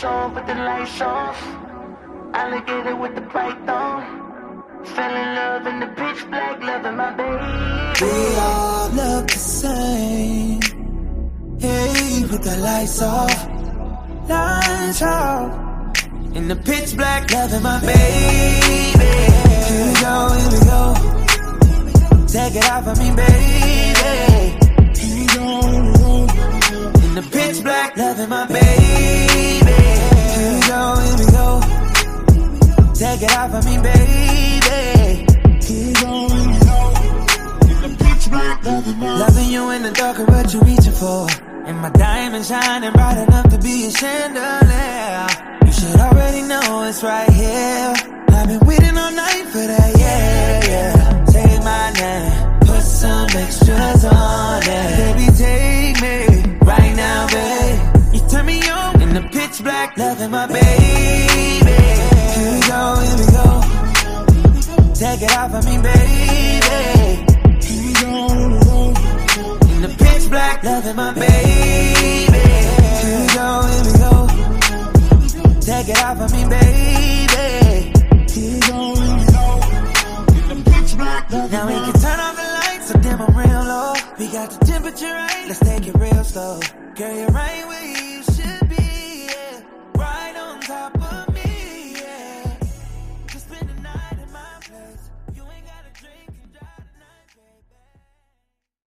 lights on, put the lights off. Alligator with the python. Fell in love in the pitch black, loving my baby. We all look the same. Hey, put the lights off. Lights off. In the pitch black, loving my baby. Here we go. Take it off of me, baby. Here we go. In the pitch black, loving my baby. Here we go. Take it off of me, baby. Here we go. In the pitch black, loving you in the dark, what you reaching for? And my diamond shining bright enough to be a chandelier. You should already know it's right here. I've been waiting all night for that, yeah. Say my name, put some extras on it. Baby, take me right now, babe. You turn me on in the pitch black, loving my baby. Here we go. Take it off of me, baby. Here we go. In the pitch black, loving my baby. Here we go. Take it off of me, baby. Here we go. In the pitch black, now we can turn off the lights so dim I'm real low. We got the temperature right, let's take it real slow. Girl, you're right with you.